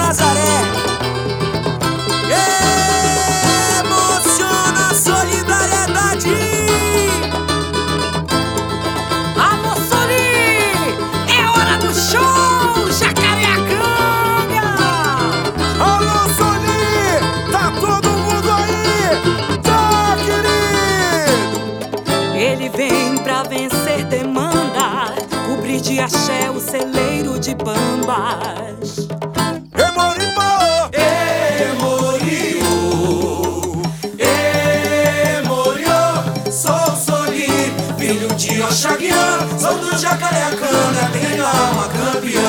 Nazaré. Emociona a solidariedade. Alô, Soli! É hora do show, Jacareacanga! Alô, Soli! Tá todo mundo aí? Tá, querido? Ele vem pra vencer demanda, cobrir de axé o celeiro de bambas. De Oxaguian, sou do Jacareacanga, tenho alma campeã.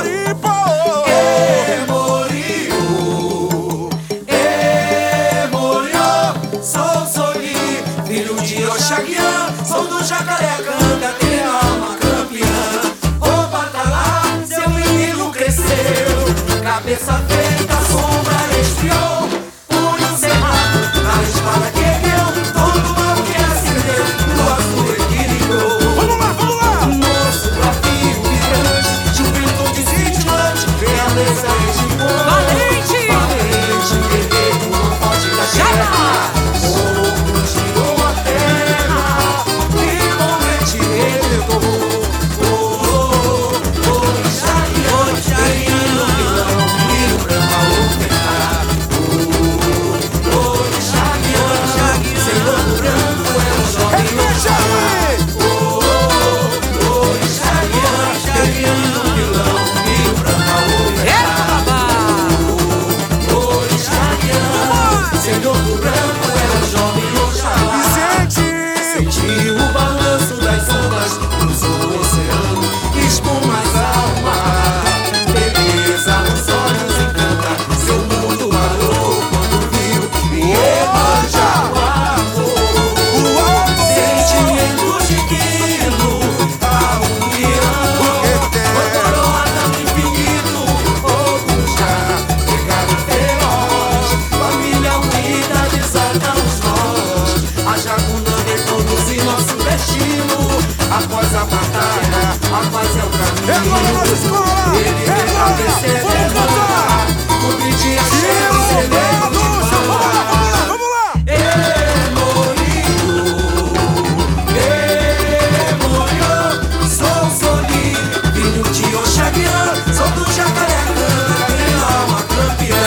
Emoriô, sou Soli, filho de Oxaguian, sou do Jacareacanga, tenho alma campeã. Vou batalhar, seu menino cresceu, cabeça feita, sombra esfriou, punho cerrado, na espada que ergueu, todo mal que acendeu, no azul equilibrou. Moço, bravio, vibrante, juventude cintilante, realeza estimulou. Valente! Valente, guerreiro, não foge da guerra. O povo tirou a terra, finalmente rebentou. Orixaguian, milho branco a ofertar. Orixaguian, senhor do branco é um jovem Oxalá. Senhor do branco é um jovem Oxalá. Senti o balanço das ondas, cruzou o oceano, espumas alma. Beleza nos olhos encanta, seu mundo parou quando viu Iemanjá guardou. Sentimento divino, a união, foi coroada no infinito, Ogujá, pegada feroz, família unida desata os nós. A Jacunanga reproduz nosso destino. Após a batalha, a paz é o caminho. Ele vem pra vencer demanda, cobrir de axé o celeiro de bamba. Emoriô, sou Soli, filho de Oxaguian, sou do Jacareacanga, tenho alma campeã.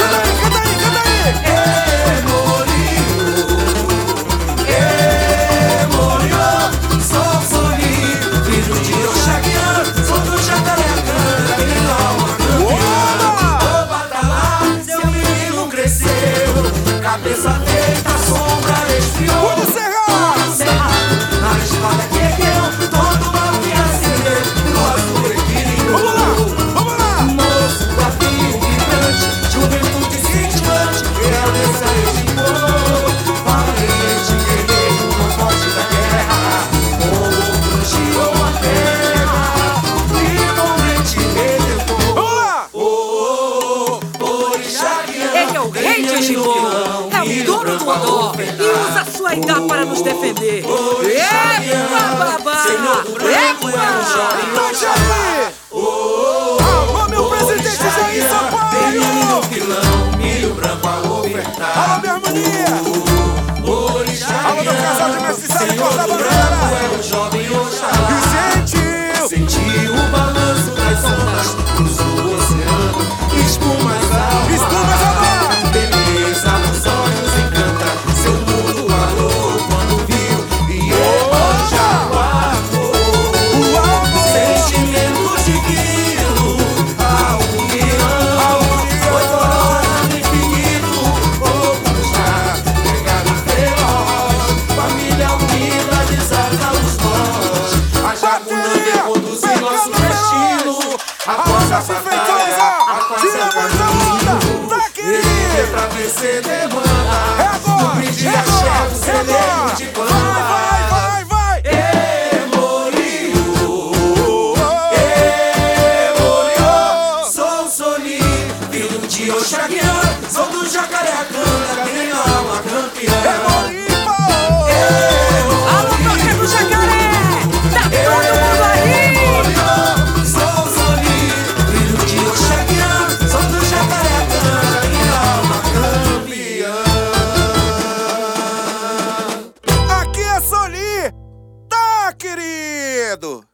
Emoriô, sou Soli, filho de Oxaguian, sou do Jacareacanga, tenho alma campeã. Vou batalhar, seu menino cresceu, cabeça feita, sombra esfriou. Punho cerrado, na espada que ergueu, todo mal que acendeu, no azul equilibrou. Moço, bravio, vibrante, juventude cintilante, realeza estimulou. Valente, guerreiro, não foge da guerra. Povo tirou a terra, finalmente rebentou. Orixaguian, Ele é o rei de Angibô, é o dono do Odó e usa sua idá para nos defender. Epa, babá! Senhor do branco é um jovem Oxalá. Alô, meu presidente Jair Sampaio! Menino vilão, milho branco a ofertar. Alô, minha harmonia! Orixaguian, Alô, meu casal de mestre Sara, Senhor corta a do bandeira! branco é um jovem Oxalá. E Senti o balanço das ondas, cruzou o oceano, espumas alma. Espumas alma. Beleza nos olhos encanta, seu mundo parou quando viu Iemanjá guardou. Sentimento divino, a união, foi coroada no infinito, Ogujá, pegada feroz, família unida desata os nós. A Jacunanga conduz nosso destino. Após a batalha, a paz é o caminho. Ele veio pra vencer demanda, cobrir de axé o celeiro de bamba. Emoriô, sou Soli, filho de Oxaguian, sou do Jacareacanga, tenho alma campeã. Alô, toca do Jacaré! Tá todo mundo aí! Sou Soli, filho de Oxaguian, sou do Jacareacanga. Soli! Tá, querido!